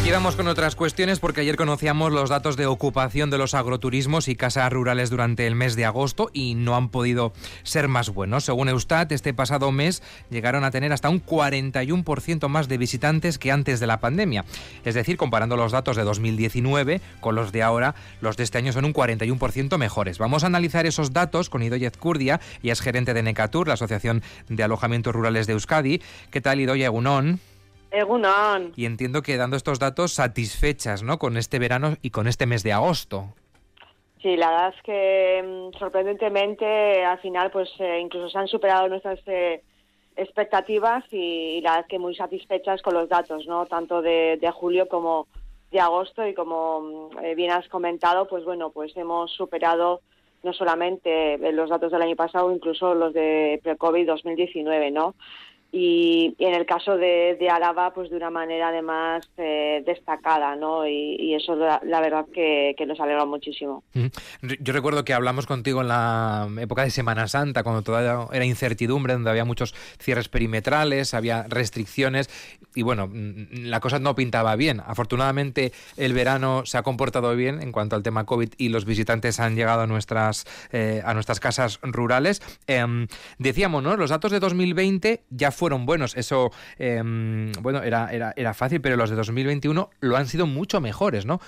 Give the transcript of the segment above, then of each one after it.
Y vamos con otras cuestiones porque ayer conocíamos los datos de ocupación de los agroturismos y casas rurales durante el mes de agosto y no han podido ser más buenos. Según Eustat, este pasado mes llegaron a tener hasta un 41% más de visitantes que antes de la pandemia. Es decir, comparando los datos de 2019 con los de ahora, los de este año son un 41% mejores. Vamos a analizar esos datos con Idoia Ezcurdia, y es gerente de Necatur, la Asociación de Alojamientos Rurales de Euskadi. ¿Qué tal, Idoia? Egunon. Egunon. Y entiendo que dando estos datos satisfechas, ¿no?, con este verano y con este mes de agosto. Sí, la verdad es que sorprendentemente al final pues incluso se han superado nuestras expectativas y la verdad es que muy satisfechas con los datos, ¿no? Tanto de julio como de agosto y como bien has comentado, pues bueno, pues hemos superado no solamente los datos del año pasado, incluso los de pre-COVID 2019, ¿no? Y en el caso de Álava, pues de una manera además destacada, ¿no? Y eso la verdad que nos alegra muchísimo. Yo recuerdo que hablamos contigo en la época de Semana Santa, cuando todavía era incertidumbre, donde había muchos cierres perimetrales, había restricciones y bueno, la cosa no pintaba bien. Afortunadamente el verano se ha comportado bien en cuanto al tema COVID y los visitantes han llegado a nuestras casas rurales. Decíamos, ¿no?, los datos de 2020 ya fueron buenos, eso bueno, era fácil, pero los de 2021 lo han sido mucho mejores, ¿no?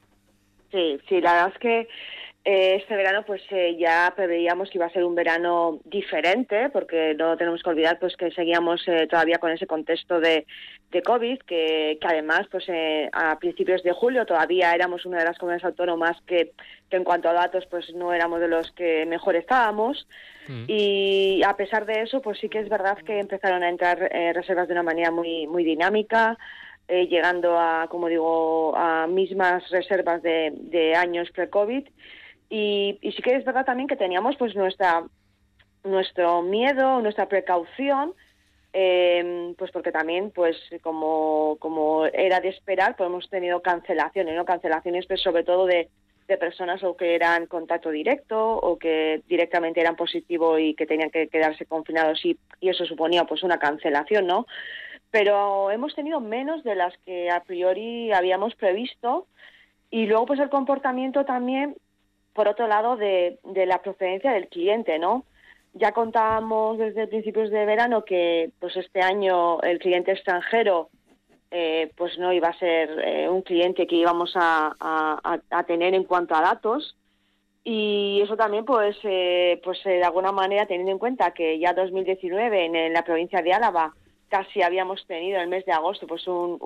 Sí, la verdad es que este verano pues ya preveíamos que iba a ser un verano diferente, porque no tenemos que olvidar pues que seguíamos todavía con ese contexto de COVID, que además pues a principios de julio todavía éramos una de las comunidades autónomas que en cuanto a datos pues no éramos de los que mejor estábamos. Y a pesar de eso pues sí que es verdad que empezaron a entrar reservas de una manera muy dinámica, llegando a, como digo, a mismas reservas de años pre-COVID. Y sí que es verdad también que teníamos pues nuestro miedo, nuestra precaución, pues porque también pues como era de esperar, pues hemos tenido cancelaciones, ¿no? Cancelaciones pues sobre todo de personas o que eran contacto directo o que directamente eran positivo y que tenían que quedarse confinados y eso suponía pues una cancelación, ¿no? Pero hemos tenido menos de las que a priori habíamos previsto y luego pues el comportamiento también, por otro lado, de la procedencia del cliente, ¿no? Ya contábamos desde principios de verano que pues este año el cliente extranjero pues no iba a ser un cliente que íbamos a tener en cuanto a datos, y eso también pues de alguna manera, teniendo en cuenta que ya 2019 en la provincia de Álava casi habíamos tenido en el mes de agosto pues un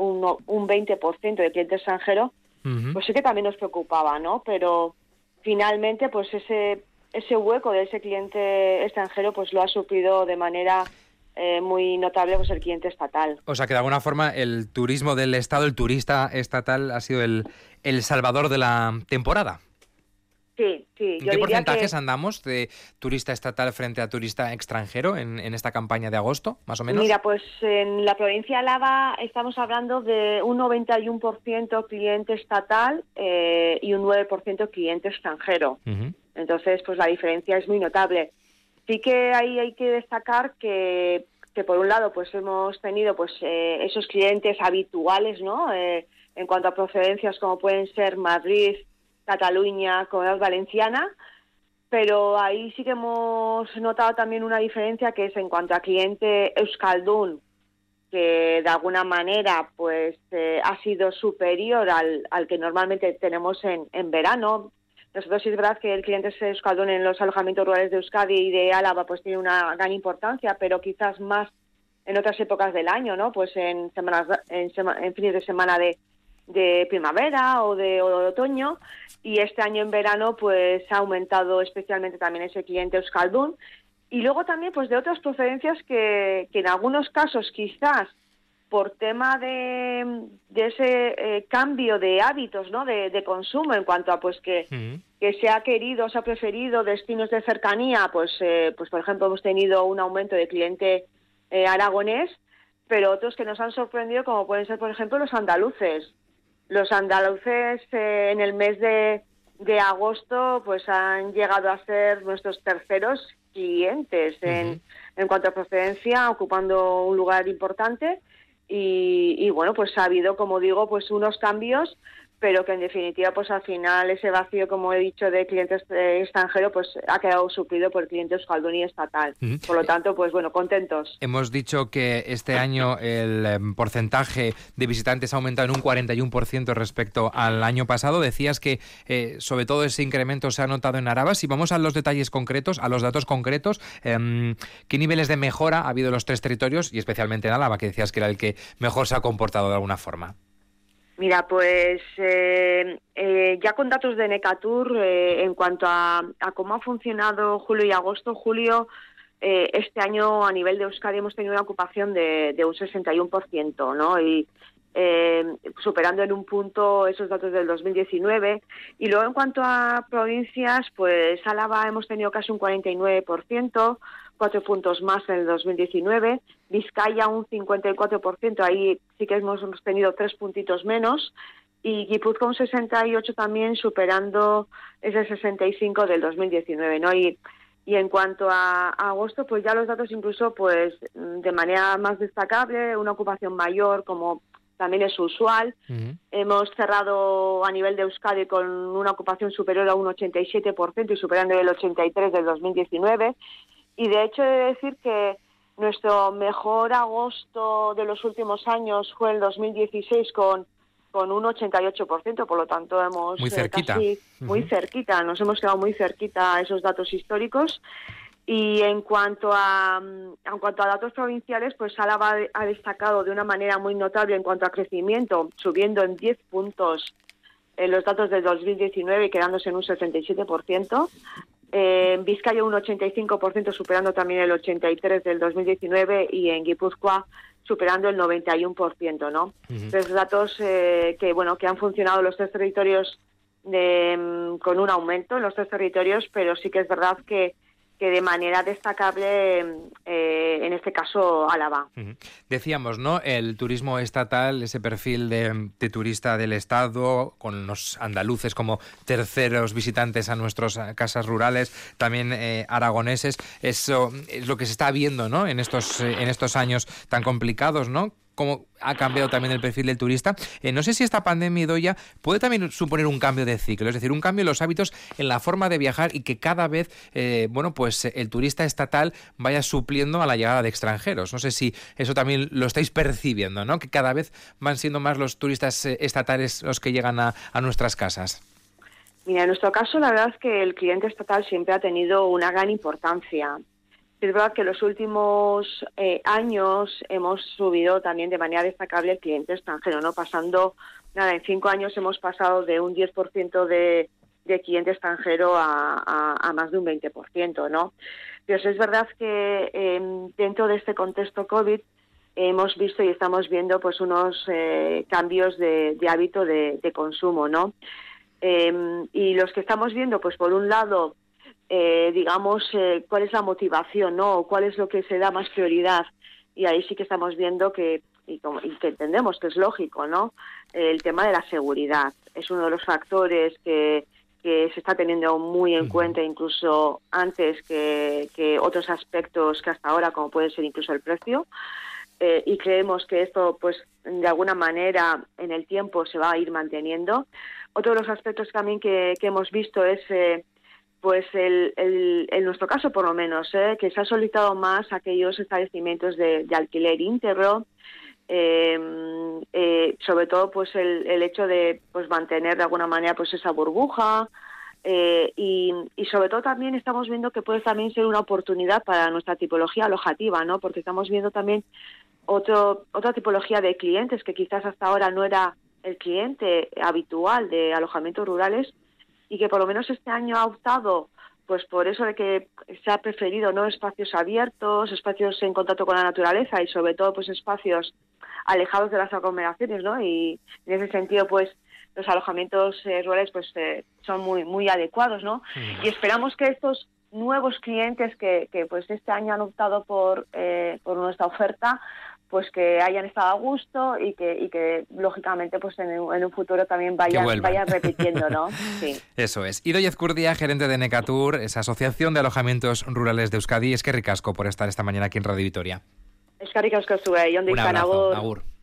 20% de cliente extranjero, pues sí que también nos preocupaba, ¿no? Pero finalmente pues ese hueco de ese cliente extranjero pues lo ha suplido de manera muy notable pues el cliente estatal. O sea que de alguna forma el turismo del Estado, el turista estatal, ha sido el salvador de la temporada. Sí. ¿En qué porcentajes andamos de turista estatal frente a turista extranjero en esta campaña de agosto, más o menos? Mira, pues en la provincia de Álava estamos hablando de un 91% cliente estatal y un 9% cliente extranjero. Uh-huh. Entonces, pues la diferencia es muy notable. Sí que ahí hay que destacar que por un lado pues hemos tenido pues esos clientes habituales, ¿no? En cuanto a procedencias como pueden ser Madrid, Cataluña, Comunidad Valenciana, pero ahí sí que hemos notado también una diferencia, que es en cuanto a cliente euskaldun, que de alguna manera pues ha sido superior al que normalmente tenemos en verano. Nosotros sí es verdad que el cliente euskaldun en los alojamientos rurales de Euskadi y de Álava pues tiene una gran importancia, pero quizás más en otras épocas del año, ¿no? Pues en fines de semana de primavera o de otoño, y este año en verano pues ha aumentado especialmente también ese cliente euskaldun, y luego también pues de otras procedencias que en algunos casos quizás por tema de ese cambio de hábitos, ¿no? de consumo, en cuanto a pues que se ha querido, se ha preferido destinos de cercanía, pues por ejemplo hemos tenido un aumento de cliente aragonés, pero otros que nos han sorprendido, como pueden ser por ejemplo los andaluces. Los andaluces en el mes de agosto pues han llegado a ser nuestros terceros clientes en cuanto a procedencia, ocupando un lugar importante. y bueno, pues ha habido, como digo, pues unos cambios, pero que en definitiva pues al final ese vacío, como he dicho, de clientes extranjeros pues ha quedado suplido por cliente euskaldun y estatal. Por lo tanto, pues bueno, contentos. Hemos dicho que este año el porcentaje de visitantes ha aumentado en un 41% respecto al año pasado. Decías que sobre todo ese incremento se ha notado en Araba. Si vamos a los detalles concretos, a los datos concretos, ¿qué niveles de mejora ha habido en los 3 territorios y especialmente en Álava, que decías que era el que mejor se ha comportado de alguna forma? Mira, pues ya con datos de Necatur, en cuanto a cómo ha funcionado julio y agosto, este año a nivel de Euskadi hemos tenido una ocupación de un 61%, ¿no? Y superando en un punto esos datos del 2019. Y luego en cuanto a provincias, pues Álava hemos tenido casi un 49%, 4 puntos más en el 2019, Vizcaya un 54%, ahí sí que hemos tenido 3 puntitos menos, y Guipúzcoa un 68 también, superando ese 65 del 2019, ¿no? Y en cuanto a agosto, pues ya los datos incluso, pues de manera más destacable, una ocupación mayor, como también es usual. Hemos cerrado a nivel de Euskadi con una ocupación superior a un 87% y superando el 83% del 2019. Y de hecho he de decir que nuestro mejor agosto de los últimos años fue el 2016 con un 88%, por lo tanto hemos muy cerquita. Muy cerquita, nos hemos quedado muy cerquita a esos datos históricos. Y en cuanto a datos provinciales, pues Álava ha destacado de una manera muy notable en cuanto a crecimiento, subiendo en 10 puntos en los datos del 2019 y quedándose en un 77%. En Vizcaya un 85%, superando también el 83% del 2019, y en Guipúzcoa superando el 91%, ¿no? Tres datos que han funcionado los 3 territorios con un aumento en los 3 territorios, pero sí que es verdad que de manera destacable, en este caso, Álava. Decíamos, ¿no? El turismo estatal, ese perfil de turista del Estado, con los andaluces como terceros visitantes a nuestras casas rurales, también aragoneses, eso es lo que se está viendo, ¿no? En estos años tan complicados, ¿no? Cómo ha cambiado también el perfil del turista. No sé si esta pandemia, Idoia, puede también suponer un cambio de ciclo, es decir, un cambio en los hábitos, en la forma de viajar, y que cada vez, pues el turista estatal vaya supliendo a la llegada de extranjeros. No sé si eso también lo estáis percibiendo, ¿no? Que cada vez van siendo más los turistas estatales los que llegan a nuestras casas. Mira, en nuestro caso, la verdad es que el cliente estatal siempre ha tenido una gran importancia. Es verdad que en los últimos años hemos subido también de manera destacable el cliente extranjero, ¿no? En 5 años hemos pasado de un 10% de cliente extranjero a más de un 20%, ¿no? Pero es verdad que dentro de este contexto COVID hemos visto y estamos viendo pues unos cambios de hábito de consumo, ¿no? Y los que estamos viendo, pues por un lado, cuál es la motivación, ¿no? Cuál es lo que se da más prioridad. Y ahí sí que estamos viendo que entendemos que es lógico, ¿no? El tema de la seguridad es uno de los factores que se está teniendo muy en cuenta, incluso antes que otros aspectos que hasta ahora, como puede ser incluso el precio. Y creemos que esto, pues, de alguna manera en el tiempo se va a ir manteniendo. Otro de los aspectos también que hemos visto es pues en nuestro caso por lo menos, que se ha solicitado más aquellos establecimientos de alquiler íntegro, sobre todo pues el hecho de pues mantener de alguna manera pues esa burbuja, y sobre todo también estamos viendo que puede también ser una oportunidad para nuestra tipología alojativa, ¿no? Porque estamos viendo también otra tipología de clientes que quizás hasta ahora no era el cliente habitual de alojamientos rurales, y que por lo menos este año ha optado pues por eso de que se ha preferido, ¿no?, espacios abiertos, espacios en contacto con la naturaleza y sobre todo pues espacios alejados de las aglomeraciones, ¿no? Y en ese sentido pues los alojamientos rurales pues son muy adecuados, ¿no? Y esperamos que estos nuevos clientes que pues este año han optado por nuestra oferta, pues que hayan estado a gusto y que lógicamente pues en un futuro también vayan repitiendo, ¿no? Sí. Eso es. Idoia Ezcurdia, gerente de Necatur, esa asociación de alojamientos rurales de Euskadi. Eskerrik asko por estar esta mañana aquí en Radio Vitoria. Eskerrik asko zuei, ondik un abrazo, agur.